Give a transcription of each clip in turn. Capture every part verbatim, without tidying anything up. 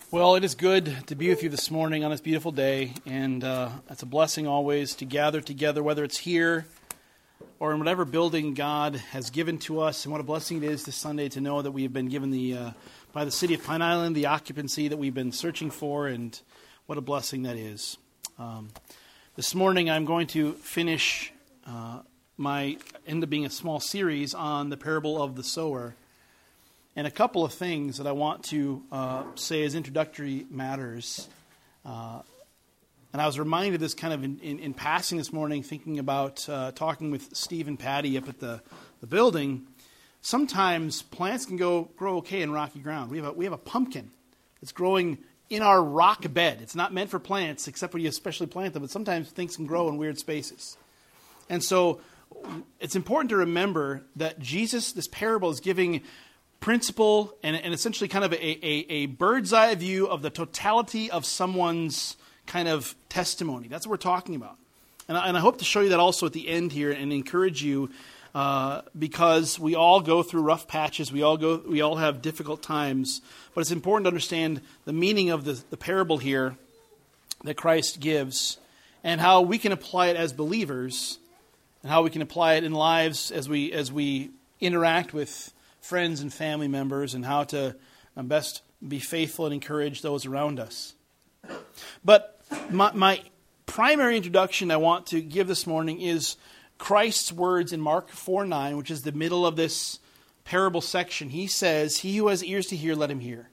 Well, it is good to be with you this morning on this beautiful day, and uh, it's a blessing always to gather together, whether it's here or in whatever building God has given to us. And what a blessing it is this Sunday to know that we have been given the uh, by the city of Pine Island the occupancy that we've been searching for, and what a blessing that is. Um, this morning I'm going to finish uh, my, end up being a small series on the parable of the sower. And a couple of things that I want to uh, say as introductory matters. Uh, and I was reminded of this kind of in, in, in passing this morning, thinking about uh, talking with Steve and Patty up at the, the building. Sometimes plants can go grow okay in rocky ground. We have a, we have a pumpkin that's growing in our rock bed. It's not meant for plants, except when you especially plant them, but sometimes things can grow in weird spaces. And so it's important to remember that Jesus, this parable, is giving principle and, and essentially kind of a, a, a bird's eye view of the totality of someone's kind of testimony. That's what we're talking about. And I, and I hope to show you that also at the end here and encourage you uh, because we all go through rough patches. We all go. We all have difficult times. But it's important to understand the meaning of the, the parable here that Christ gives and how we can apply it as believers and how we can apply it in lives as we as we interact with friends and family members, and how to best be faithful and encourage those around us. But my, my primary introduction I want to give this morning is Christ's words in Mark four nine, which is the middle of this parable section. He says, "He who has ears to hear, let him hear."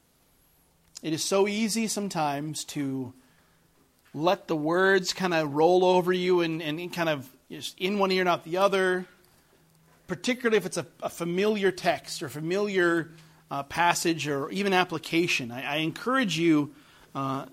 It is so easy sometimes to let the words kind of roll over you and, and kind of just in one ear, not the other, particularly if it's a, a familiar text or familiar uh, passage or even application. I, I encourage you uh,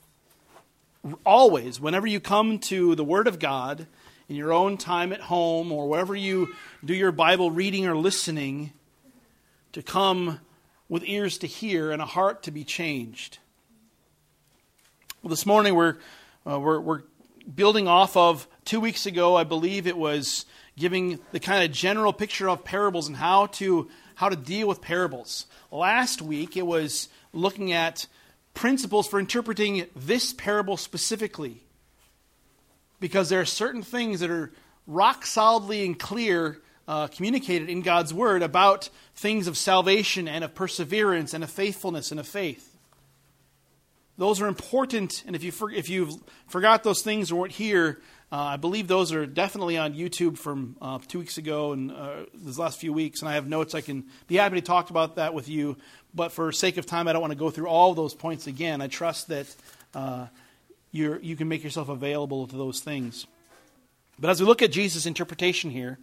always, whenever you come to the Word of God, in your own time at home or wherever you do your Bible reading or listening, to come with ears to hear and a heart to be changed. Well, this morning we're uh, we're, we're building off of two weeks ago. I believe it was giving the kind of general picture of parables and how to how to deal with parables. Last week it was looking at principles for interpreting this parable specifically, because there are certain things that are rock solidly and clear uh, communicated in God's Word about things of salvation and of perseverance and of faithfulness and of faith. Those are important, and if you for, if you forgot those things or weren't here, Uh, I believe those are definitely on YouTube from uh, two weeks ago and uh, these last few weeks, and I have notes. I can be happy to talk about that with you, but for sake of time, I don't want to go through all of those points again. I trust that uh, you're, you can make yourself available to those things. But as we look at Jesus' interpretation here,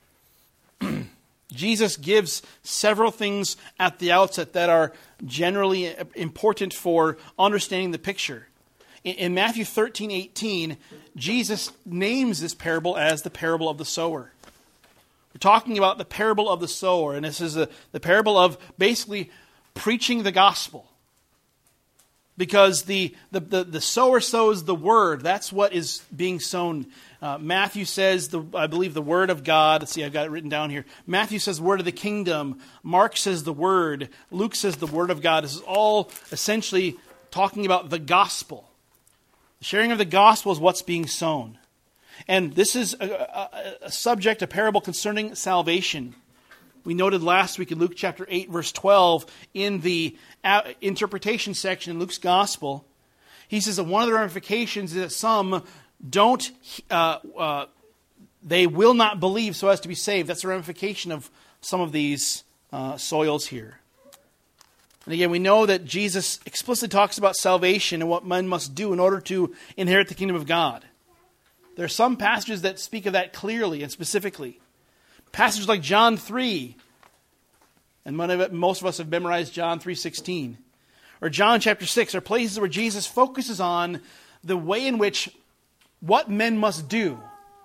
Jesus gives several things at the outset that are generally important for understanding the picture. In Matthew thirteen eighteen, Jesus names this parable as the parable of the sower. We're talking about the parable of the sower, and this is a, the parable of basically preaching the gospel. Because the, the, the, the sower sows the word. That's what is being sown. Uh, Matthew says, the, I believe, the word of God. Let's see, I've got it written down here. Matthew says word of the kingdom. Mark says the word. Luke says the word of God. This is all essentially talking about the gospel. The sharing of the gospel is what's being sown. And this is a, a, a subject, a parable concerning salvation. We noted last week in Luke chapter eight, verse twelve, in the interpretation section in Luke's gospel, he says that one of the ramifications is that some don't, uh, uh, they will not believe so as to be saved. That's a ramification of some of these uh, soils here. And again, we know that Jesus explicitly talks about salvation and what men must do in order to inherit the kingdom of God. There are some passages that speak of that clearly and specifically. Passages like John three, and most of us have memorized John three sixteen, or John chapter six, are places where Jesus focuses on the way in which what men must do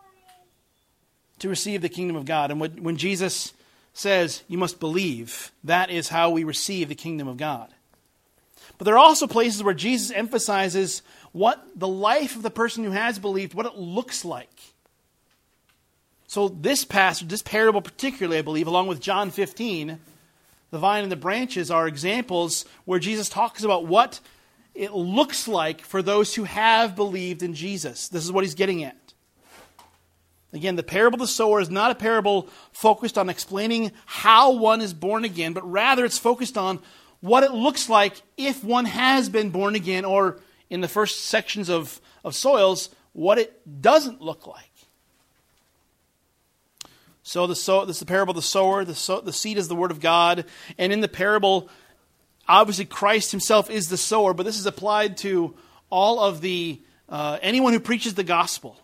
to receive the kingdom of God. And when Jesus says, you must believe, that is how we receive the kingdom of God. But there are also places where Jesus emphasizes what the life of the person who has believed, what it looks like. So this passage, this parable particularly, I believe, along with John fifteen, the vine and the branches are examples where Jesus talks about what it looks like for those who have believed in Jesus. This is what he's getting at. Again, the parable of the sower is not a parable focused on explaining how one is born again, but rather it's focused on what it looks like if one has been born again, or in the first sections of, of soils, what it doesn't look like. So the so, this is the parable of the sower. The, so, the seed is the word of God. And in the parable, obviously Christ himself is the sower, but this is applied to all of the, uh, anyone who preaches the gospel.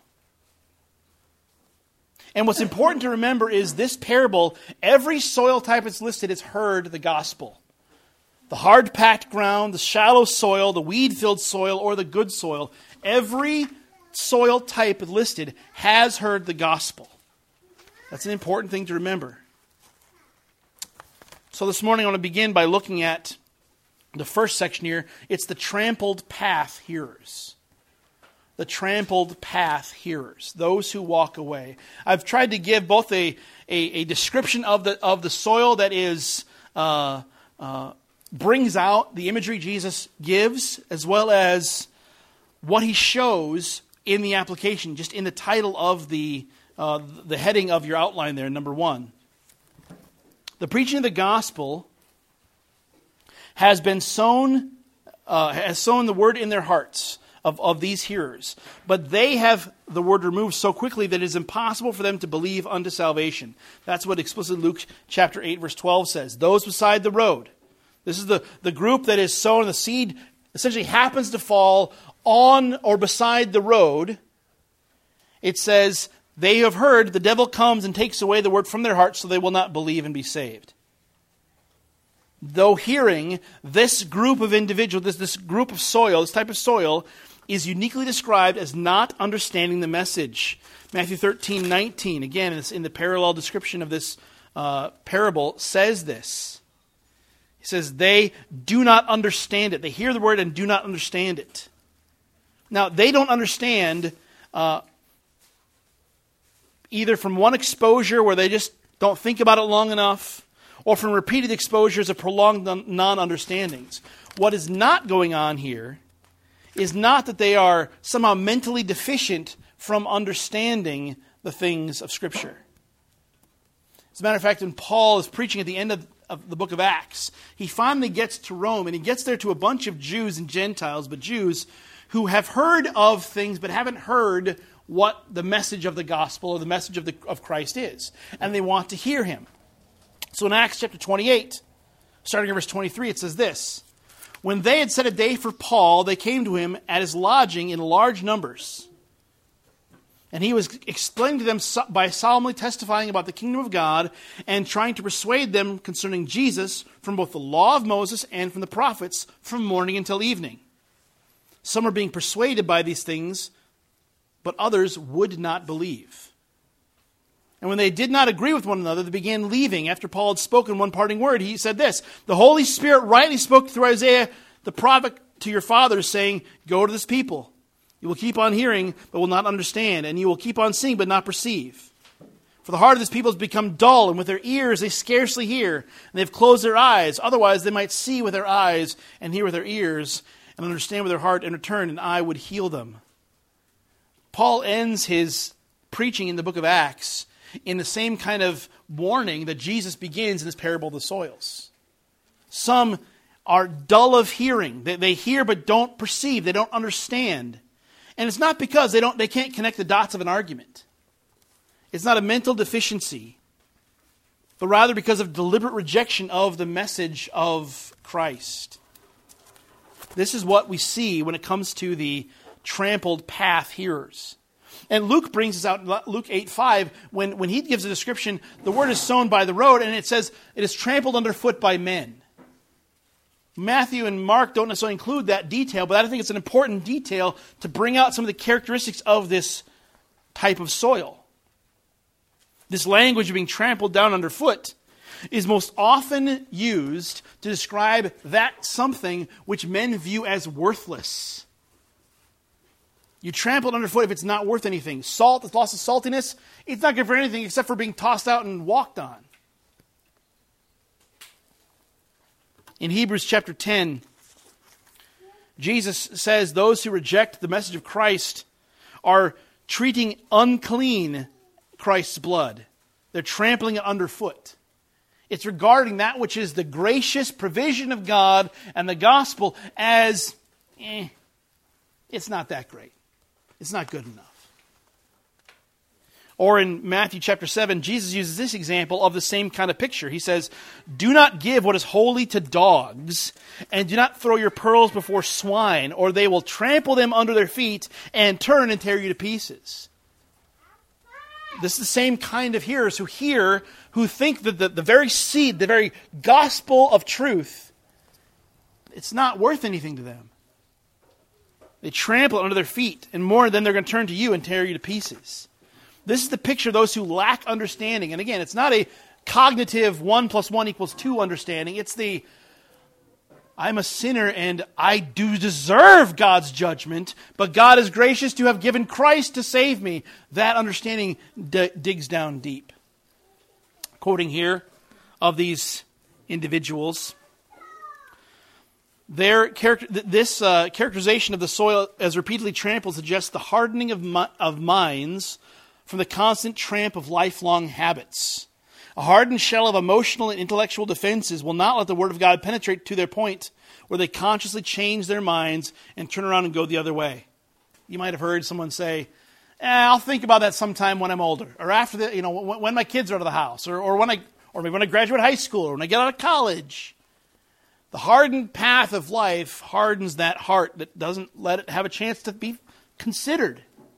And what's important to remember is this parable, every soil type that's listed has heard the gospel. The hard-packed ground, the shallow soil, the weed-filled soil, or the good soil. Every soil type listed has heard the gospel. That's an important thing to remember. So this morning I want to begin by looking at the first section here. It's the trampled path hearers. The trampled path hearers, those who walk away. I've tried to give both a, a, a description of the of the soil that is uh, uh, brings out the imagery Jesus gives, as well as what he shows in the application, just in the title of the uh, the heading of your outline there, number one. The preaching of the gospel has been sown, uh, has sown the word in their hearts. Of, of these hearers. But they have the word removed so quickly that it is impossible for them to believe unto salvation. That's what explicitly Luke chapter eight verse twelve says. Those beside the road. This is the, the group that is sown. The seed essentially happens to fall on or beside the road. It says, they have heard, the devil comes and takes away the word from their hearts so they will not believe and be saved. Though hearing, this group of individuals, this, this group of soil, this type of soil, is uniquely described as not understanding the message. Matthew thirteen nineteen, again, in the parallel description of this uh, parable, says this. He says, they do not understand it. They hear the word and do not understand it. Now, they don't understand uh, either from one exposure where they just don't think about it long enough, or from repeated exposures of prolonged non-understandings. What is not going on here is not that they are somehow mentally deficient from understanding the things of Scripture. As a matter of fact, when Paul is preaching at the end of, of the book of Acts, he finally gets to Rome, and he gets there to a bunch of Jews and Gentiles, but Jews who have heard of things but haven't heard what the message of the gospel or the message of, the, of Christ is. And they want to hear him. So in Acts chapter twenty-eight, starting in verse twenty-three, it says this. When they had set a day for Paul, they came to him at his lodging in large numbers. And he was explaining to them by solemnly testifying about the kingdom of God and trying to persuade them concerning Jesus from both the law of Moses and from the prophets from morning until evening. Some are being persuaded by these things, but others would not believe. And when they did not agree with one another, they began leaving. After Paul had spoken one parting word, he said this, the Holy Spirit rightly spoke through Isaiah the prophet to your fathers, saying, go to this people. You will keep on hearing, but will not understand, and you will keep on seeing, but not perceive. For the heart of this people has become dull, and with their ears they scarcely hear, and they have closed their eyes. Otherwise they might see with their eyes, and hear with their ears, and understand with their heart, and return, and I would heal them. Paul ends his preaching in the book of Acts in the same kind of warning that Jesus begins in this parable of the soils. Some are dull of hearing. They, they hear but don't perceive. They don't understand. And it's not because they don't they can't connect the dots of an argument. It's not a mental deficiency, but rather because of deliberate rejection of the message of Christ. This is what we see when it comes to the trampled path hearers. And Luke brings us out in Luke eight five, when, when he gives a description, the word is sown by the road, and it says it is trampled underfoot by men. Matthew and Mark don't necessarily include that detail, but I think it's an important detail to bring out some of the characteristics of this type of soil. This language of being trampled down underfoot is most often used to describe that something which men view as worthless. You trample it underfoot if it's not worth anything. Salt, it's lost its saltiness. It's not good for anything except for being tossed out and walked on. In Hebrews chapter ten, Jesus says those who reject the message of Christ are treating unclean Christ's blood. They're trampling it underfoot. It's regarding that which is the gracious provision of God and the gospel as, eh, it's not that great. It's not good enough. Or in Matthew chapter seven, Jesus uses this example of the same kind of picture. He says, do not give what is holy to dogs, and do not throw your pearls before swine, or they will trample them under their feet and turn and tear you to pieces. This is the same kind of hearers who hear, who think that the, the very seed, the very gospel of truth, it's not worth anything to them. They trample it under their feet, and more than they're going to turn to you and tear you to pieces. This is the picture of those who lack understanding. And again, it's not a cognitive one plus one equals two understanding. It's the, I'm a sinner and I do deserve God's judgment, but God is gracious to have given Christ to save me. That understanding d- digs down deep. Quoting here of these individuals, their character, this uh, characterization of the soil as repeatedly trampled suggests the hardening of, mi- of minds from the constant tramp of lifelong habits. A hardened shell of emotional and intellectual defenses will not let the Word of God penetrate to their point where they consciously change their minds and turn around and go the other way. You might have heard someone say, eh, I'll think about that sometime when I'm older, or after the, you know, when, when my kids are out of the house, or, or when I, or maybe when I graduate high school, or when I get out of college. The hardened path of life hardens that heart that doesn't let it have a chance to be considered.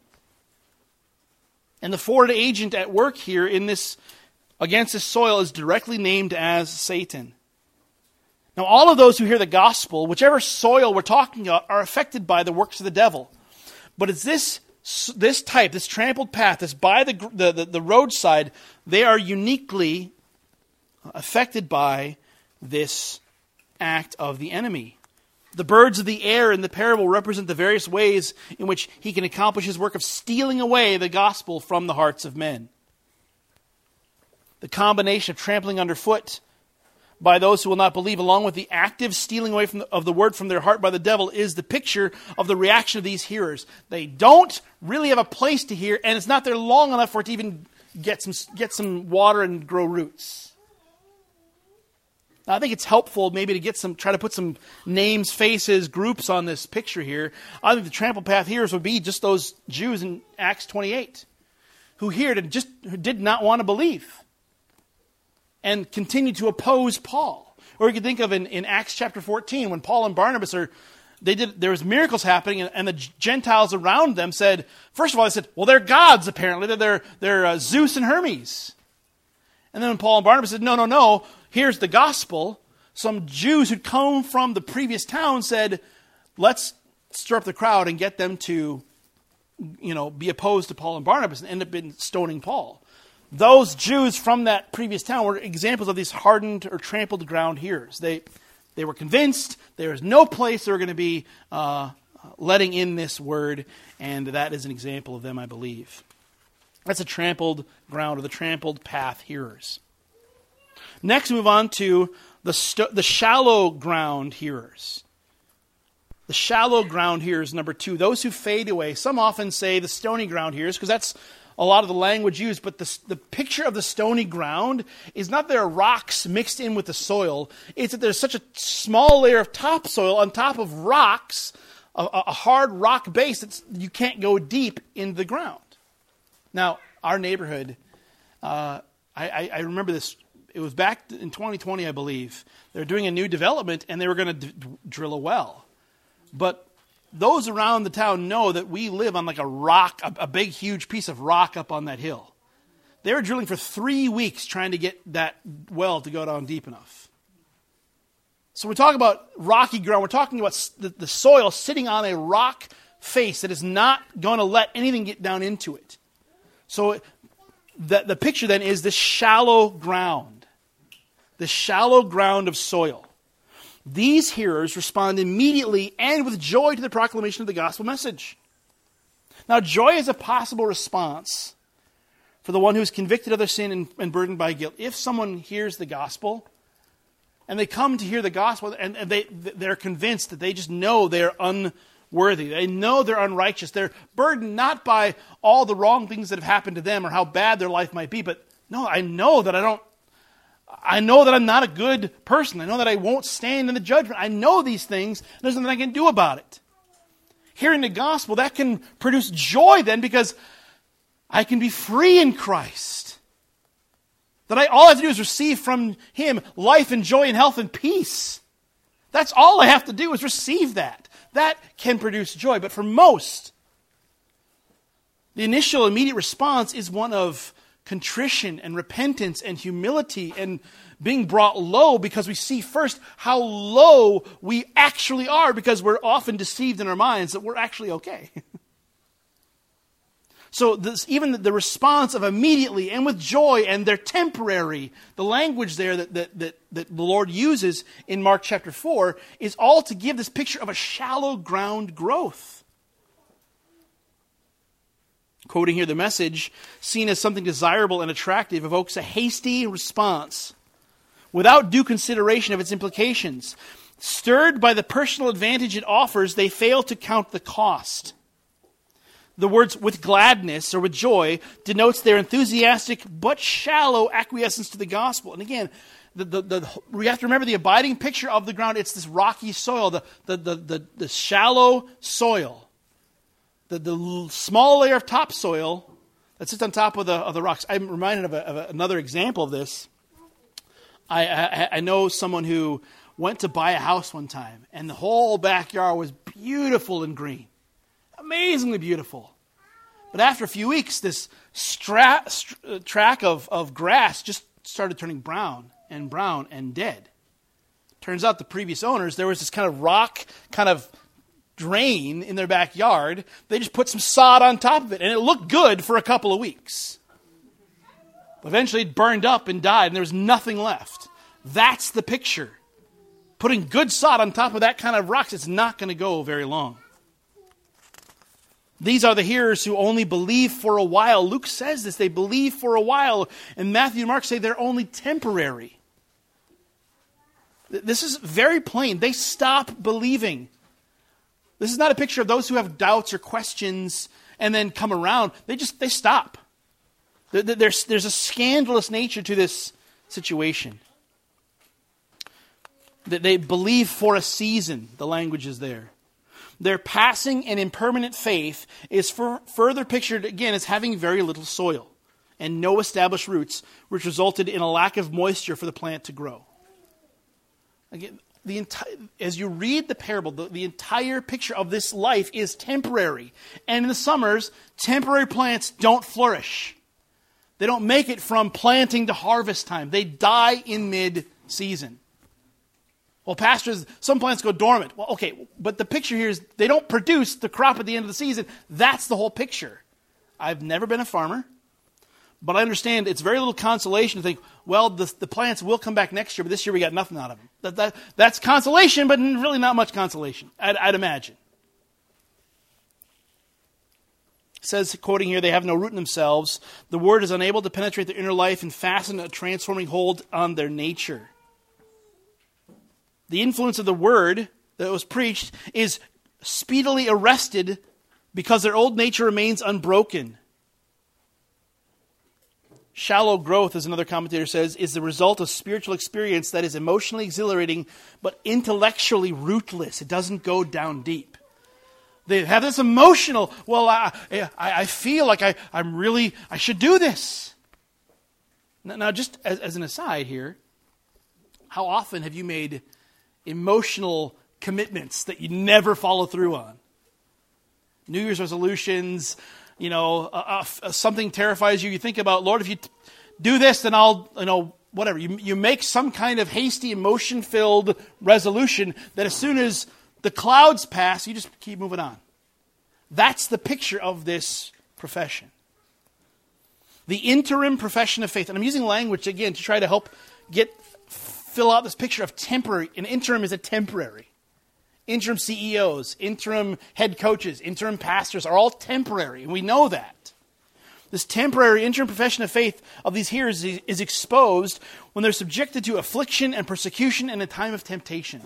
And the foreign agent at work here in this against this soil is directly named as Satan. Now, all of those who hear the gospel, whichever soil we're talking about, are affected by the works of the devil. But it's this this type, this trampled path, that's by the, the, the, the roadside, they are uniquely affected by this act of the enemy. The birds of the air in the parable represent the various ways in which he can accomplish his work of stealing away the gospel from the hearts of men. The combination of trampling underfoot by those who will not believe, along with the active stealing away from the, of the word from their heart by the devil, is the picture of the reaction of these hearers. They don't really have a place to hear, and it's not there long enough for it to even get some, get some water and grow roots. Now, I think it's helpful maybe to get some, try to put some names, faces, groups on this picture here. I think the trampled path hearers would be just those Jews in Acts twenty-eight who heard and just who did not want to believe and continued to oppose Paul. Or you could think of in, in Acts chapter fourteen when Paul and Barnabas are, they did, there was miracles happening, and, and the Gentiles around them said, first of all, they said, well, they're gods apparently. They're, they're, they're uh, Zeus and Hermes. And then when Paul and Barnabas said, no, no, no, here's the gospel, some Jews who'd come from the previous town said, let's stir up the crowd and get them to, you know, be opposed to Paul and Barnabas and end up in stoning Paul. Those Jews from that previous town were examples of these hardened or trampled ground hearers. They they were convinced there is no place they were going to be uh, letting in this word, and that is an example of them, I believe. That's a trampled ground, or the trampled path hearers. Next, move on to the st- the shallow ground hearers. The shallow ground hearers, number two, those who fade away. Some often say the stony ground hearers, because that's a lot of the language used, but the, the picture of the stony ground is not that there are rocks mixed in with the soil. It's that there's such a small layer of topsoil on top of rocks, a, a hard rock base, that you can't go deep into the ground. Now, our neighborhood, uh, I, I, I remember this, it was back in twenty twenty, I believe. They were doing a new development, and they were going to d- drill a well. But those around the town know that we live on like a rock, a, a big, huge piece of rock up on that hill. They were drilling for three weeks trying to get that well to go down deep enough. So we're talking about rocky ground. We're talking about the, the soil sitting on a rock face that is not going to let anything get down into it. So the, the picture then is this shallow ground, the shallow ground of soil. These hearers respond immediately and with joy to the proclamation of the gospel message. Now, joy is a possible response for the one who is convicted of their sin and, and burdened by guilt. If someone hears the gospel, And they come to hear the gospel, and they, they're convinced that they just know they're unworthy. They know they're unrighteous. They're burdened not by all the wrong things that have happened to them or how bad their life might be, but no, I know that I don't, I know that I'm not a good person. I know that I won't stand in the judgment. I know these things. There's nothing I can do about it. Hearing the gospel, that can produce joy then, because I can be free in Christ. That I, all I have to do is receive from Him life and joy and health and peace. That's all I have to do is receive that. That can produce joy. But for most, the initial immediate response is one of contrition and repentance and humility and being brought low, because we see first how low we actually are, because we're often deceived in our minds that we're actually okay. So this, even the response of immediately and with joy, and they're temporary, the language there that, that, that, that the Lord uses in Mark chapter four is all to give this picture of a shallow ground growth. Quoting here, the Message, seen as something desirable and attractive, evokes a hasty response without due consideration of its implications. Stirred by the personal advantage it offers, they fail to count the cost. The words "with gladness" or "with joy" denotes their enthusiastic but shallow acquiescence to the gospel. And again, the, the, the, we have to remember the abiding picture of the ground. It's this rocky soil, the, the, the, the, the shallow soil. The, the small layer of topsoil that sits on top of the of the rocks. I'm reminded of, a, of a, another example of this. I, I I know someone who went to buy a house one time, and the whole backyard was beautiful and green, amazingly beautiful. But after a few weeks, this stra- st- track of, of grass just started turning brown and brown and dead. Turns out the previous owners, there was this kind of rock, kind of drain in their backyard. They just put some sod on top of it, and it looked good for a couple of weeks. But eventually it burned up and died, and there was nothing left. That's the picture. Putting good sod on top of that kind of rocks, it's not going to go very long. These are the hearers who only believe for a while. Luke says this, they believe for a while, and Matthew and Mark say they're only temporary. This is very plain. They stop believing. This is not a picture of those who have doubts or questions and then come around. They just, they stop. There's, there's a scandalous nature to this situation. They believe for a season, the language is there. Their passing and impermanent faith is for, further pictured again as having very little soil and no established roots, which resulted in a lack of moisture for the plant to grow. Again, The entire, as you read the parable, the, the entire picture of this life is temporary. And in the summers, temporary plants don't flourish. They don't make it from planting to harvest time. They die in mid-season. Well, pastors, some plants go dormant. Well, okay, but the picture here is they don't produce the crop at the end of the season. That's the whole picture. I've never been a farmer, but I understand it's very little consolation to think, well, the, the plants will come back next year, but this year we got nothing out of them. That, that, that's consolation, but really not much consolation, I'd, I'd imagine. It says, quoting here, they have no root in themselves. The word is unable to penetrate their inner life and fasten a transforming hold on their nature. The influence of the word that was preached is speedily arrested because their old nature remains unbroken. Shallow growth, as another commentator says, is the result of spiritual experience that is emotionally exhilarating but intellectually rootless. It doesn't go down deep. They have this emotional, well, I, I, I feel like I, I'm really, I should do this. Now, now just as, as an aside here, how often have you made emotional commitments that you never follow through on? New Year's resolutions, you know, uh, uh, something terrifies you. You think about, Lord, if you t- do this, then I'll, you know, whatever. You, you make some kind of hasty, emotion-filled resolution that as soon as the clouds pass, you just keep moving on. That's the picture of this profession. The interim profession of faith. And I'm using language, again, to try to help get fill out this picture of temporary. An interim is a temporary. Interim C E Os, interim head coaches, interim pastors are all temporary, and we know that. This temporary interim profession of faith of these hearers is, is exposed when they're subjected to affliction and persecution in a time of temptation.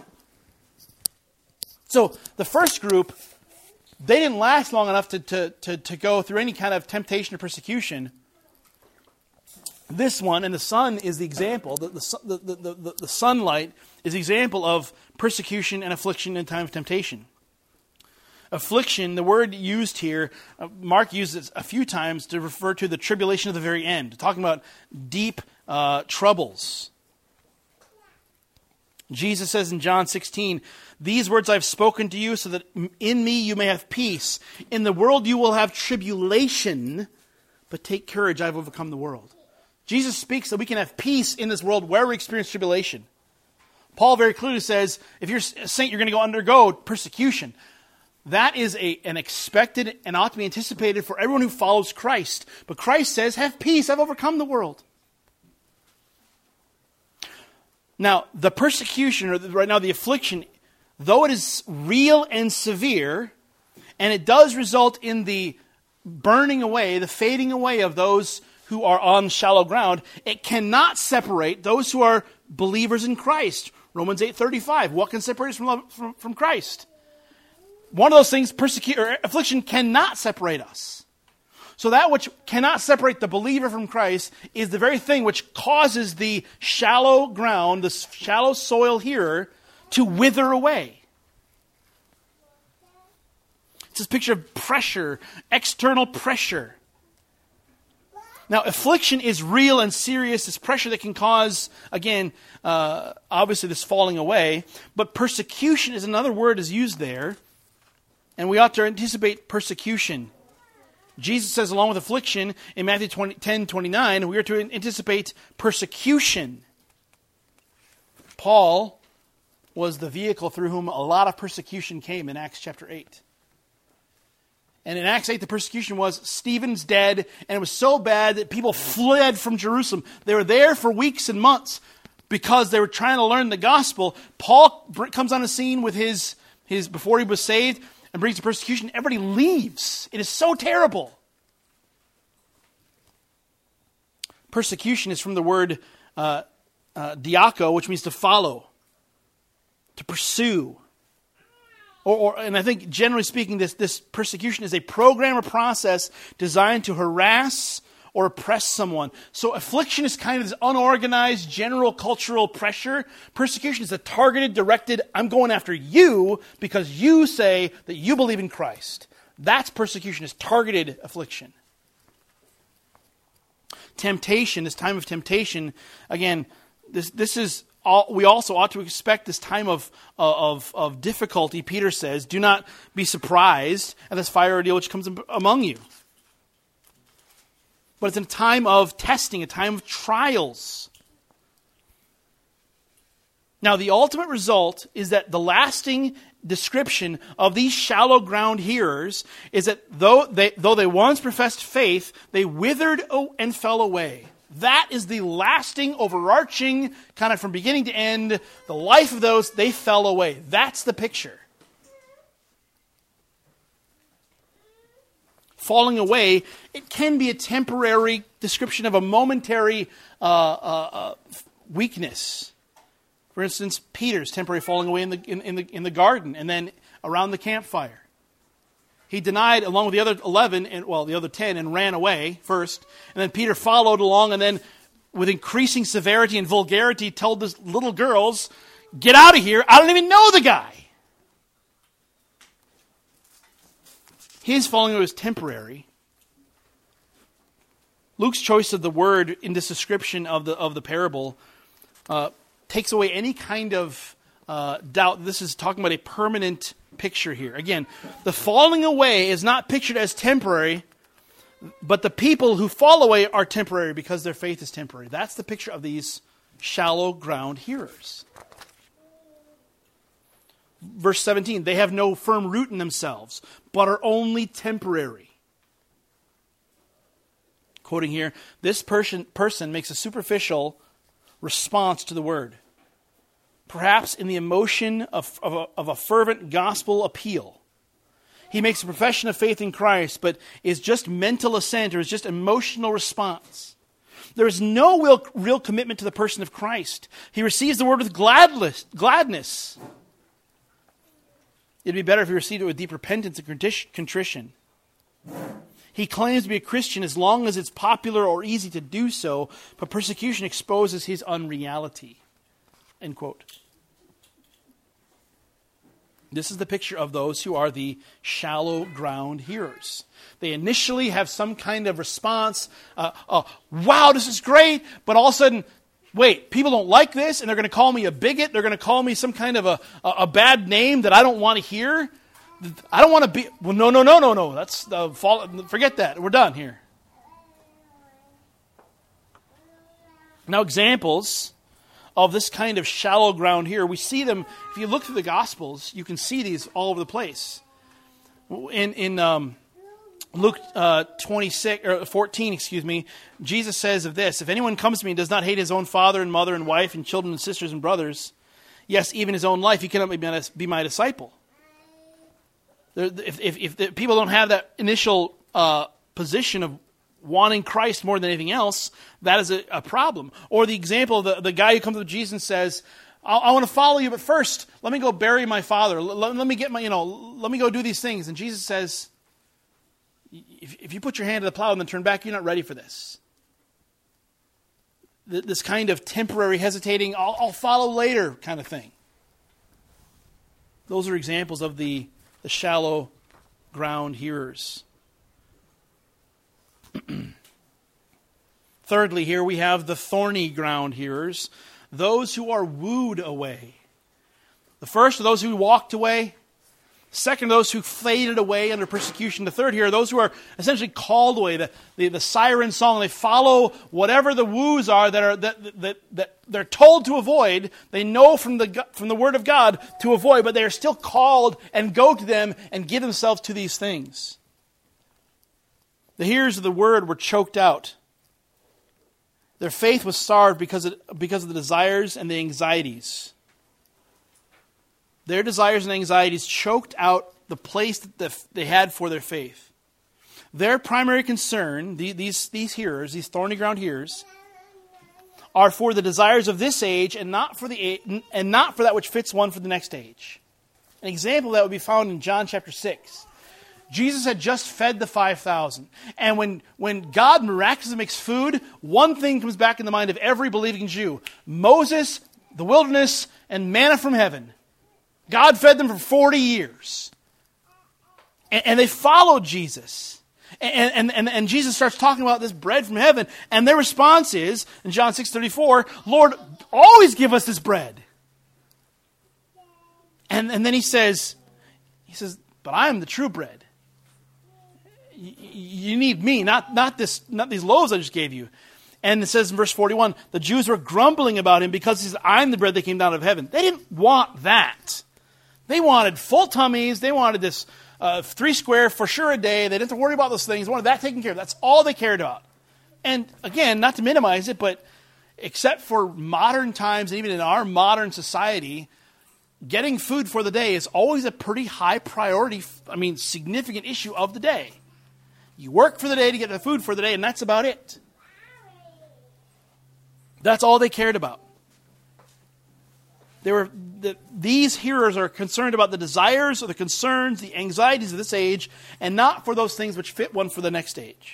So the first group, they didn't last long enough to, to, to, to go through any kind of temptation or persecution. This one, and the sun is the example, the, the, the, the, the, the sunlight is the example of persecution and affliction in time of temptation. Affliction, the word used here, uh, Mark uses it a few times to refer to the tribulation of the very end, talking about deep uh, troubles. Jesus says in John sixteen, "These words I've spoken to you so that in me you may have peace. In the world you will have tribulation, but take courage, I've overcome the world." Jesus speaks that we can have peace in this world where we experience tribulation. Paul very clearly says, if you're a saint, you're going to go undergo persecution. That is a, an expected and ought to be anticipated for everyone who follows Christ. But Christ says, have peace, I've overcome the world. Now, the persecution, or the, right now the affliction, though it is real and severe, and it does result in the burning away, the fading away of those who are on shallow ground, it cannot separate those who are believers in Christ. Romans eight thirty-five, what can separate us from, love, from, from Christ? One of those things, persecu- or affliction, cannot separate us. So that which cannot separate the believer from Christ is the very thing which causes the shallow ground, the shallow soil hearer, to wither away. It's this picture of pressure, external pressure. Now, affliction is real and serious. It's pressure that can cause, again, uh, obviously this falling away. But persecution is another word is used there. And we ought to anticipate persecution. Jesus says, along with affliction, in Matthew ten twenty-nine, we are to anticipate persecution. Paul was the vehicle through whom a lot of persecution came in Acts chapter eight. And in Acts eight, the persecution was Stephen's dead, and it was so bad that people fled from Jerusalem. They were there for weeks and months because they were trying to learn the gospel. Paul comes on the scene with his, his before he was saved, and brings the persecution. Everybody leaves. It is so terrible. Persecution is from the word uh, uh, diako, which means to follow, to pursue. Or, or, and I think, generally speaking, this, this persecution is a program or process designed to harass or oppress someone. So affliction is kind of this unorganized, general cultural pressure. Persecution is a targeted, directed, I'm going after you because you say that you believe in Christ. That's persecution, is targeted affliction. Temptation, this time of temptation, again, this this is all, we also ought to expect this time of, of, of difficulty. Peter says, do not be surprised at this fire ordeal which comes among you. But it's a time of testing, a time of trials. Now, the ultimate result is that the lasting description of these shallow ground hearers is that though they, though they once professed faith, they withered and fell away. That is the lasting, overarching, kind of from beginning to end, the life of those, they fell away. That's the picture. Falling away, it can be a temporary description of a momentary uh, uh, uh, weakness. For instance, Peter's temporary falling away in the, in, in, the, in the garden and then around the campfire. He denied along with the other eleven, and well, the other ten, and ran away first. And then Peter followed along and then with increasing severity and vulgarity told the little girls, get out of here, I don't even know the guy. His falling away was temporary. Luke's choice of the word in this description of the of the parable uh, takes away any kind of uh, doubt. This is talking about a permanent picture here. Again, the falling away is not pictured as temporary, but the people who fall away are temporary because their faith is temporary. That's the picture of these shallow ground hearers. Verse seventeen, they have no firm root in themselves, but are only temporary. Quoting here, this person, person makes a superficial response to the word. Perhaps in the emotion of, of, a, of a fervent gospel appeal. he makes a profession of faith in Christ, but is just mental assent or is just emotional response. There is no real, real commitment to the person of Christ. He receives the word with gladness. gladness. It'd be better if he received it with deep repentance and contrition. He claims to be a Christian as long as it's popular or easy to do so, but persecution exposes his unreality. End quote. This is the picture of those who are the shallow ground hearers. They initially have some kind of response, uh, uh, wow, this is great, but all of a sudden, wait, people don't like this, and they're going to call me a bigot, they're going to call me some kind of a, a, a bad name that I don't want to hear. I don't want to be, well, no, no, no, no, no, that's, uh, fall, forget that, we're done here. Now, examples of this kind of shallow ground here, we see them, if you look through the Gospels, you can see these all over the place. In in um, Luke uh, twenty-six or fourteen, excuse me, Jesus says of this: if anyone comes to me and does not hate his own father and mother and wife and children and sisters and brothers, yes, even his own life, he cannot be my disciple. If, if, if the people don't have that initial uh, position of wanting Christ more than anything else, that is a, a problem. Or the example of the, the guy who comes to Jesus and says, I, I want to follow you, but first, let me go bury my father. Let, let me get my, you know, let me go do these things. And Jesus says, if, if you put your hand to the plow and then turn back, you're not ready for this. This kind of temporary hesitating, I'll, I'll follow later kind of thing. Those are examples of the, the shallow ground hearers. Thirdly, here we have the thorny ground hearers, those who are wooed away. The first are those who walked away. Second, those who faded away under persecution. The third here are those who are essentially called away. The, the, the siren song, they follow whatever the woos are that are that, that, that they're told to avoid. They know from the from the Word of God to avoid, but they are still called and go to them and give themselves to these things. The hearers of the Word were choked out. Their faith was starved because of, because of the desires and the anxieties. Their desires and anxieties choked out the place that they had for their faith. Their primary concern, these, these hearers, these thorny ground hearers, are for the desires of this age and not for the and not for that which fits one for the next age. An example of that would be found in John chapter six. Jesus had just fed the five thousand. And when, when God miraculously makes food, one thing comes back in the mind of every believing Jew. Moses, the wilderness, and manna from heaven. God fed them for forty years. And, and they followed Jesus. And, and, and, and Jesus starts talking about this bread from heaven. And their response is, in John six thirty-four, Lord, always give us this bread. And, and then he says, he says, but I am the true bread. You need me, not, not, this, not these loaves I just gave you. And it says in verse forty-one, the Jews were grumbling about him because he says, I'm the bread that came down out of heaven. They didn't want that. They wanted full tummies. They wanted this uh, three square for sure a day. They didn't have to worry about those things. They wanted that taken care of. That's all they cared about. And again, not to minimize it, but except for modern times and even in our modern society, getting food for the day is always a pretty high priority, I mean, significant issue of the day. You work for the day to get the food for the day, and that's about it. That's all they cared about. They were the, these hearers are concerned about the desires or the concerns, the anxieties of this age, and not for those things which fit one for the next age.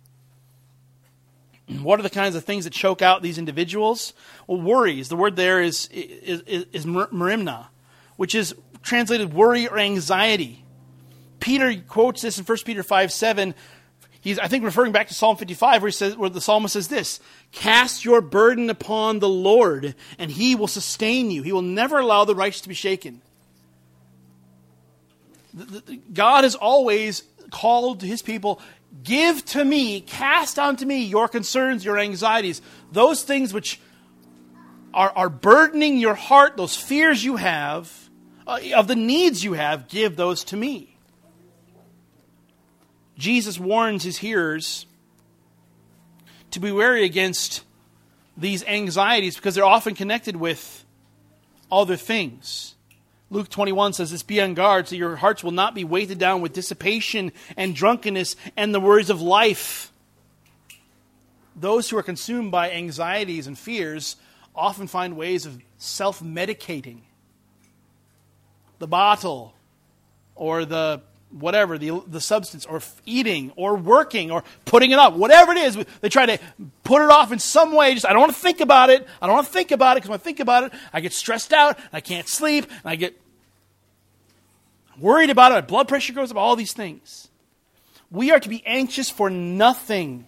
What are the kinds of things that choke out these individuals? Well, worries. The word there is is, is, is merimna, which is translated worry or anxiety. Peter quotes this in First Peter five seven. He's, I think, referring back to Psalm fifty-five, where he says, where the psalmist says this: "Cast your burden upon the Lord, and He will sustain you. He will never allow the righteous to be shaken." The, the, God has always called to His people, "Give to me, cast onto me your concerns, your anxieties, those things which are, are burdening your heart, those fears you have, uh, of the needs you have. Give those to me." Jesus warns his hearers to be wary against these anxieties because they're often connected with other things. Luke twenty-one says this, be on guard so your hearts will not be weighted down with dissipation and drunkenness and the worries of life. Those who are consumed by anxieties and fears often find ways of self-medicating. The bottle, or the whatever, the, the substance, or eating, or working, or putting it up, whatever it is, they try to put it off in some way. Just, I don't want to think about it. I don't want to think about it, because when I think about it, I get stressed out, and I can't sleep, and I get worried about it, my blood pressure goes up, all these things. We are to be anxious for nothing.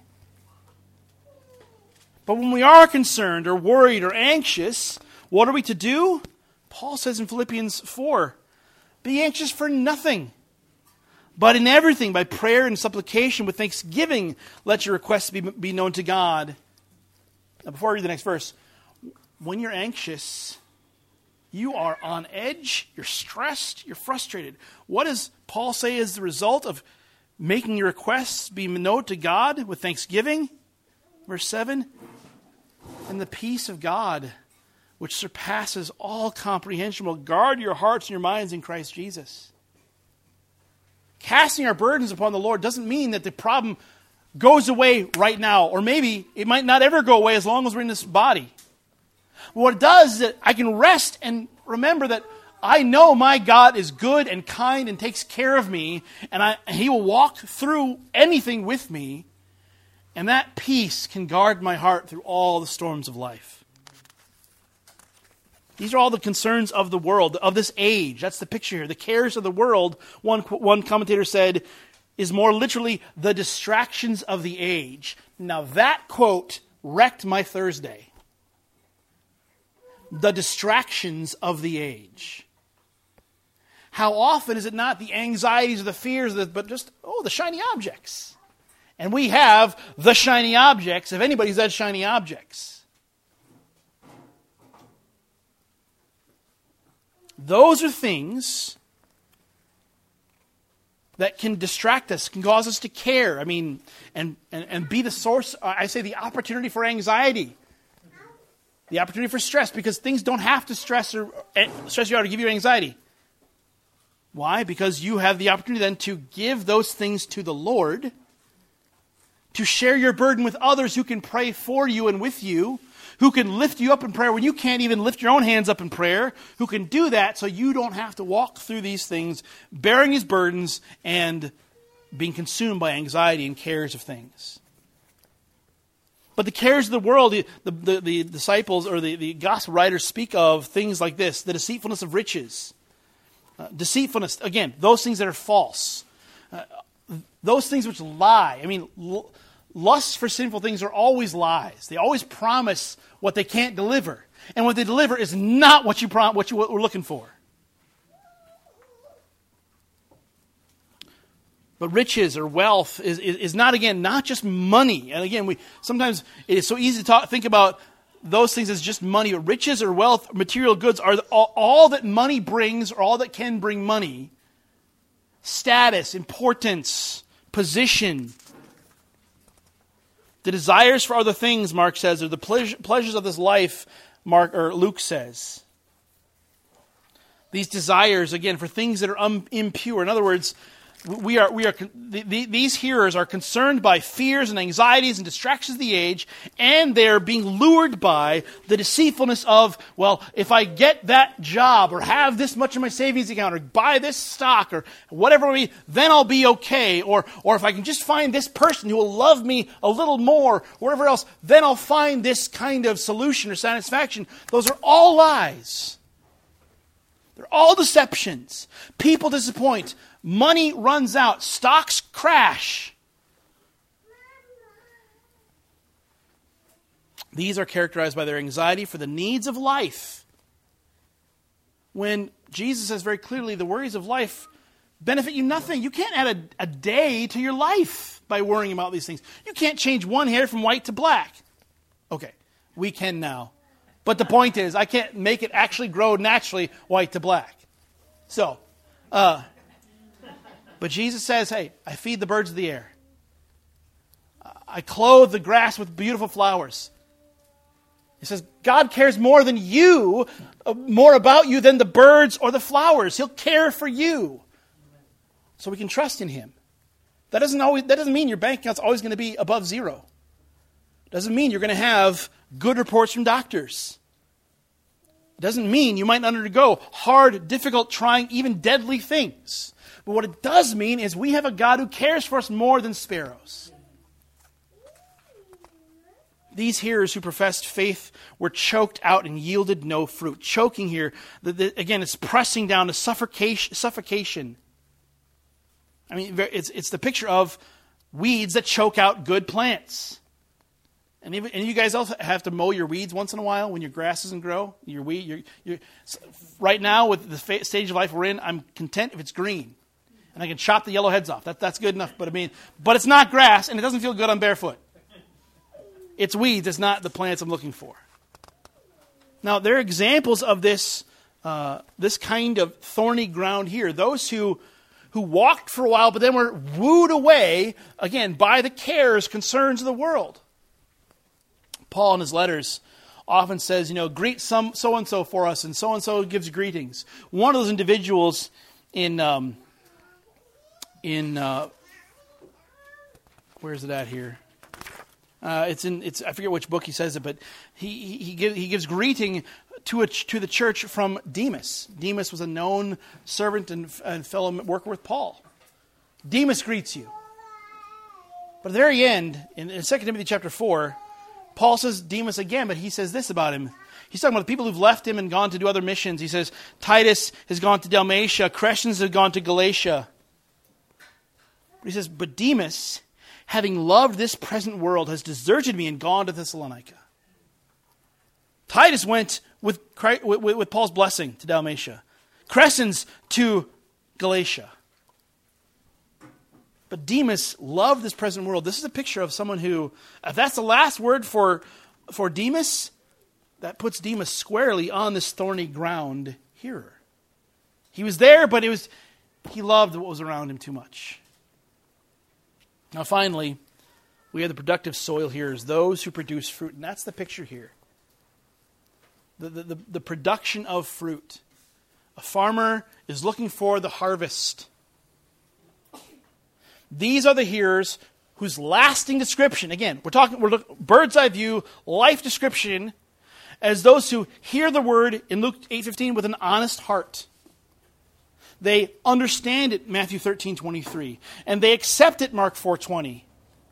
But when we are concerned, or worried, or anxious, what are we to do? Paul says in Philippians four, be anxious for nothing, but in everything, by prayer and supplication with thanksgiving, let your requests be, be known to God. Now, before I read the next verse, when you're anxious, you are on edge, you're stressed, you're frustrated. What does Paul say is the result of making your requests be known to God with thanksgiving? Verse seven, and the peace of God, which surpasses all comprehension, will guard your hearts and your minds in Christ Jesus. Casting our burdens upon the Lord doesn't mean that the problem goes away right now, or maybe it might not ever go away as long as we're in this body. What it does is that I can rest and remember that I know my God is good and kind and takes care of me, and I, He will walk through anything with me, and that peace can guard my heart through all the storms of life. These are all the concerns of the world, of this age. That's the picture here. The cares of the world, one, one commentator said, is more literally the distractions of the age. Now that quote wrecked my Thursday. The distractions of the age. How often is it not the anxieties or the fears, but just, oh, the shiny objects. And we have the shiny objects, if anybody's had shiny objects. Those are things that can distract us, can cause us to care. I mean, and, and, and be the source, I say the opportunity for anxiety. The opportunity for stress, because things don't have to stress or stress you out or give you anxiety. Why? Because you have the opportunity then to give those things to the Lord, to share your burden with others who can pray for you and with you, who can lift you up in prayer when you can't even lift your own hands up in prayer, who can do that so you don't have to walk through these things, bearing His burdens and being consumed by anxiety and cares of things. But the cares of the world, the, the, the disciples or the, the gospel writers speak of things like this, the deceitfulness of riches. Uh, deceitfulness, again, those things that are false. Uh, those things which lie. I mean, l- Lusts for sinful things are always lies. They always promise what they can't deliver. And what they deliver is not what you prom- what you were looking for. But riches or wealth is, is, is not, again, not just money. And again, we sometimes it is so easy to talk, think about those things as just money. But riches or wealth, material goods, are all, all that money brings, or all that can bring money. Status, importance, position. The desires for other things, Mark says, are the pleasure, pleasures of this life, Mark or Luke says. These desires, again, for things that are um, impure. In other words, we are we are the, the, these hearers are concerned by fears and anxieties and distractions of the age, and they're being lured by the deceitfulness of, well, if I get that job or have this much in my savings account or buy this stock or whatever it may be, then I'll be okay. Or or if I can just find this person who will love me a little more, or whatever else, then I'll find this kind of solution or satisfaction. Those are all lies. They're all deceptions. People disappoint. Money runs out. Stocks crash. These are characterized by their anxiety for the needs of life. When Jesus says very clearly, the worries of life benefit you nothing. You can't add a, a day to your life by worrying about these things. You can't change one hair from white to black. Okay, we can now. But the point is, I can't make it actually grow naturally white to black. So, uh, but Jesus says, hey, I feed the birds of the air. I clothe the grass with beautiful flowers. He says, God cares more than you, uh, more about you than the birds or the flowers. He'll care for you. So we can trust in him. That doesn't always, that doesn't mean your bank account's always going to be above zero. Doesn't mean you're going to have good reports from doctors. It doesn't mean you might not undergo hard, difficult, trying, even deadly things. But what it does mean is we have a God who cares for us more than sparrows. These hearers who professed faith were choked out and yielded no fruit. Choking here, the, the, again, it's pressing down to suffocation. suffocation. I mean, it's, it's the picture of weeds that choke out good plants. And, even, and you guys also have to mow your weeds once in a while when your grass doesn't grow. Your weed, your, your, right now, with the fa- stage of life we're in, I'm content if it's green. And I can chop the yellow heads off. That, that's good enough. But I mean, but it's not grass, and it doesn't feel good on barefoot. It's weeds. It's not the plants I'm looking for. Now, there are examples of this uh, this kind of thorny ground here. Those who who walked for a while, but then were wooed away, again, by the cares, concerns of the world. Paul in his letters often says, you know, greet some so-and-so for us, and so-and-so gives greetings. One of those individuals in, um, in uh, where is it at here? Uh, it's in. It's I forget which book he says it, but he he, he, give, he gives greeting to a, to the church from Demas. Demas was a known servant and, and fellow worker with Paul. Demas greets you. But at the very end, in, in Second Timothy chapter four, Paul says Demas again, but he says this about him. He's talking about the people who've left him and gone to do other missions. He says Titus has gone to Dalmatia, Crescens have gone to Galatia. But he says, but Demas, having loved this present world, has deserted me and gone to Thessalonica. Titus went with, Christ, with, with Paul's blessing to Dalmatia. Crescens to Galatia. But Demas loved this present world. This is a picture of someone who, if that's the last word for, for Demas, that puts Demas squarely on this thorny ground here. He was there, but it was he loved what was around him too much. Now finally, we have the productive soil here as those who produce fruit. And that's the picture here. The, the, the, the production of fruit. A farmer is looking for the harvest. These are the hearers whose lasting description, again, we're talking, we're looking, bird's eye view, life description, as those who hear the word in Luke eight fifteen with an honest heart. They understand it, Matthew thirteen twenty-three, and they accept it, Mark four twenty.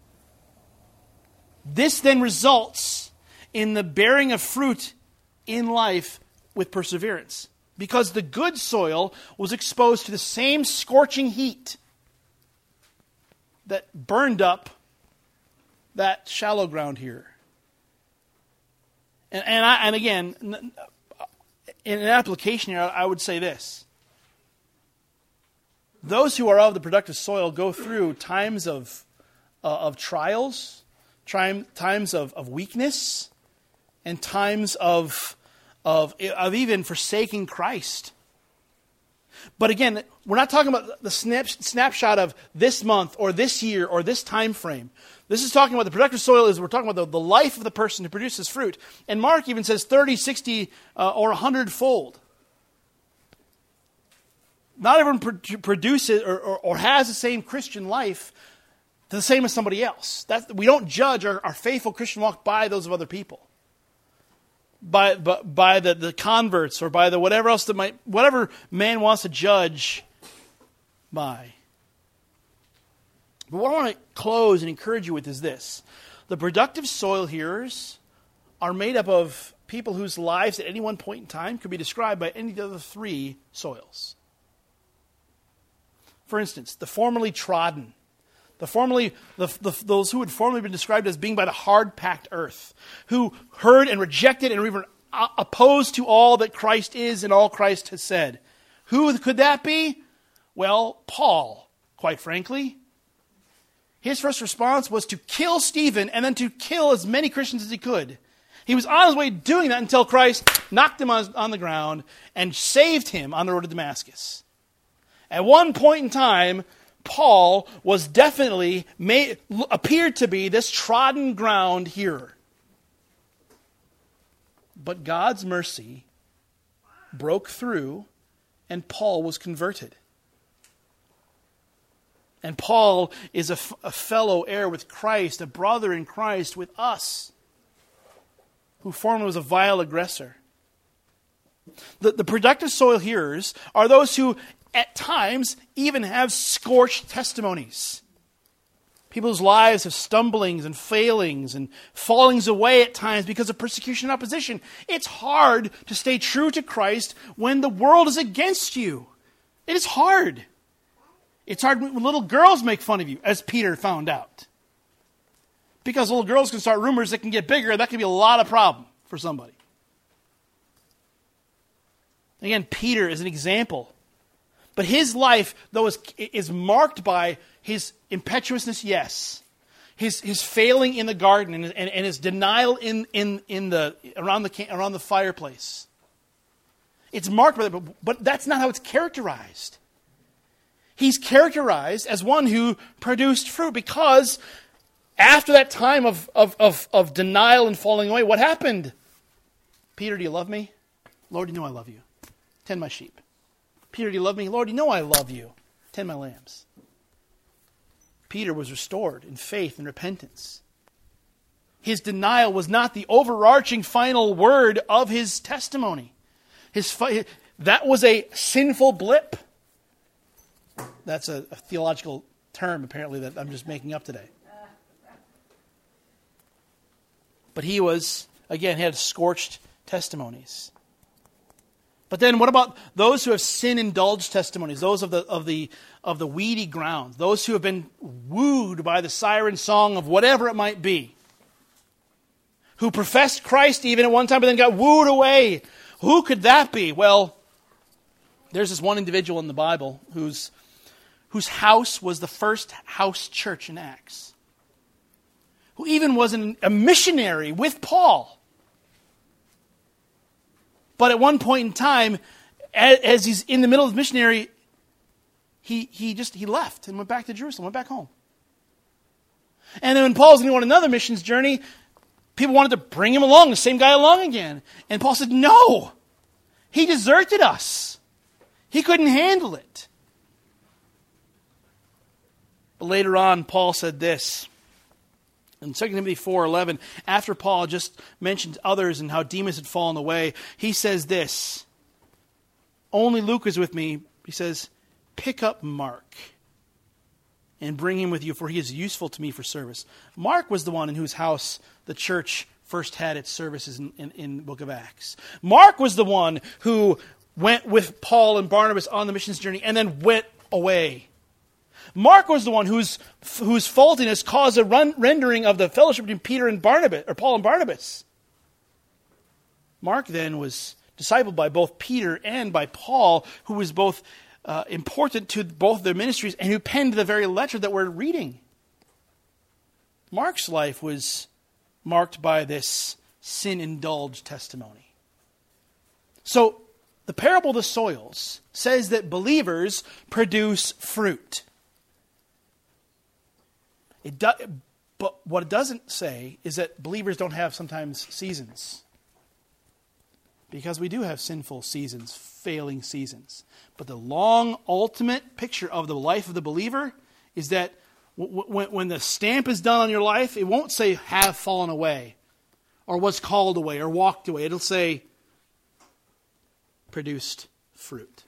This then results in the bearing of fruit in life with perseverance, because the good soil was exposed to the same scorching heat that burned up that shallow ground here. And and, I, and again, in an application here, I would say this. Those who are of the productive soil go through times of uh, of trials, time, times of, of weakness, and times of, of of even forsaking Christ. But again, we're not talking about the snap, snapshot of this month or this year or this time frame. This is talking about the productive soil. Is we're talking about the, the life of the person who produces fruit. And Mark even says thirty, sixty, uh, or one hundred fold. Not everyone pro- produces or, or, or has the same Christian life the same as somebody else. That's, we don't judge our, our faithful Christian walk by those of other people. By, by, by the, the converts or by the whatever else that might, whatever man wants to judge by. But what I want to close and encourage you with is this. The productive soil hearers are made up of people whose lives at any one point in time could be described by any of the three soils. For instance, the formerly trodden, the formerly the, the, those who had formerly been described as being by the hard-packed earth, who heard and rejected and were even opposed to all that Christ is and all Christ has said. Who could that be? Well, Paul, quite frankly. His first response was to kill Stephen and then to kill as many Christians as he could. He was on his way doing that until Christ knocked him on, on the ground and saved him on the road to Damascus. At one point in time, Paul was definitely, made, appeared to be this trodden ground hearer. But God's mercy broke through, and Paul was converted. And Paul is a, f- a fellow heir with Christ, a brother in Christ with us, who formerly was a vile aggressor. The, the productive soil hearers are those who, at times, even have scorched testimonies. People's lives have stumblings and failings and fallings away at times because of persecution and opposition. It's hard to stay true to Christ when the world is against you. It is hard. It's hard when little girls make fun of you, as Peter found out. Because little girls can start rumors that can get bigger, that can be a lot of problem for somebody. Again, Peter is an example. But his life, though, is, is marked by his impetuousness, yes. His his failing in the garden and, and, and his denial in, in, in the around the around the fireplace. It's marked by that, but, but that's not how it's characterized. He's characterized as one who produced fruit because after that time of, of, of, of denial and falling away, what happened? Peter, do you love me? Lord, you know I love you. Tend my sheep. Peter, do you love me? Lord, you know I love you. Tend my lambs. Peter was restored in faith and repentance. His denial was not the overarching final word of his testimony. His that was a sinful blip. That's a, a theological term, apparently, that I'm just making up today. But he was, again, he had scorched testimonies. But then what about those who have sin-indulged testimonies, those of the of the of the weedy ground, those who have been wooed by the siren song of whatever it might be, who professed Christ even at one time but then got wooed away? Who could that be? Well, there's this one individual in the Bible whose whose house was the first house church in Acts, who even was an, a missionary with Paul. But at one point in time, as, as he's in the middle of the missionary, he he just he left and went back to Jerusalem, went back home. And then when Paul's going on another missions journey, people wanted to bring him along, the same guy along again. And Paul said, no, he deserted us. He couldn't handle it. But later on, Paul said this. In Second Timothy four eleven, after Paul just mentioned others and how Demas had fallen away, he says this, only Luke is with me. He says, pick up Mark and bring him with you, for he is useful to me for service. Mark was the one in whose house the church first had its services in, in, in the book of Acts. Mark was the one who went with Paul and Barnabas on the missions journey and then went away. Mark was the one whose whose faultiness caused a run, rendering of the fellowship between Peter and Barnabas, or Paul and Barnabas. Mark then was discipled by both Peter and by Paul, who was both uh, important to both their ministries and who penned the very letter that we're reading. Mark's life was marked by this sin-indulged testimony. So the parable of the soils says that believers produce fruit. It do, but what it doesn't say is that believers don't have sometimes seasons. Because we do have sinful seasons, failing seasons. But the long, ultimate picture of the life of the believer is that w- w- when the stamp is done on your life, it won't say have fallen away, or was called away, or walked away. It'll say produced fruit.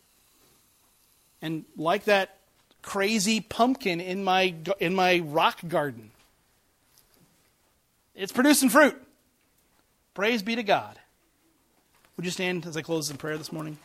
And like that crazy pumpkin in my in my rock garden, it's producing fruit. Praise be to God. Would you stand as I close in prayer this morning?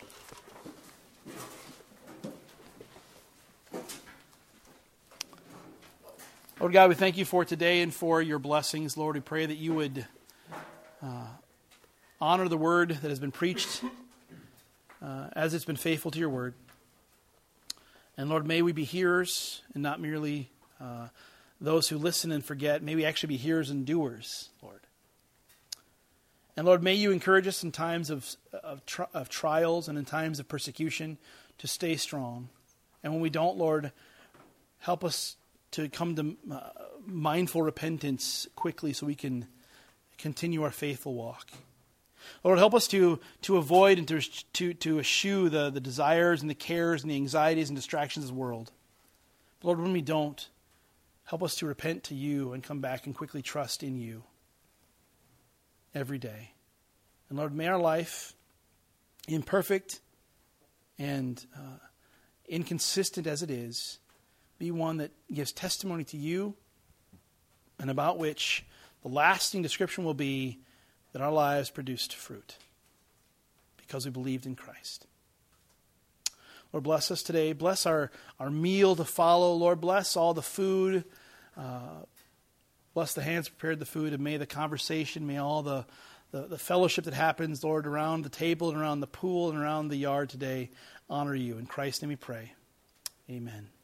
Lord God, we thank you for today and for your blessings. Lord, we pray that you would uh, honor the word that has been preached uh, as it's been faithful to your word. And Lord, may we be hearers and not merely uh, those who listen and forget. May we actually be hearers and doers, Lord. And Lord, may you encourage us in times of of, tri- of trials and in times of persecution to stay strong. And when we don't, Lord, help us to come to uh, mindful repentance quickly so we can continue our faithful walk. Lord, help us to, to avoid and to, to, to eschew the, the desires and the cares and the anxieties and distractions of the world. Lord, when we don't, help us to repent to you and come back and quickly trust in you every day. And Lord, may our life, imperfect and uh, inconsistent as it is, be one that gives testimony to you and about which the lasting description will be that our lives produced fruit because we believed in Christ. Lord, bless us today. Bless our, our meal to follow. Lord, bless all the food. Uh, bless the hands prepared the food, and may the conversation, may all the, the, the fellowship that happens, Lord, around the table and around the pool and around the yard today honor you. In Christ's name we pray. Amen.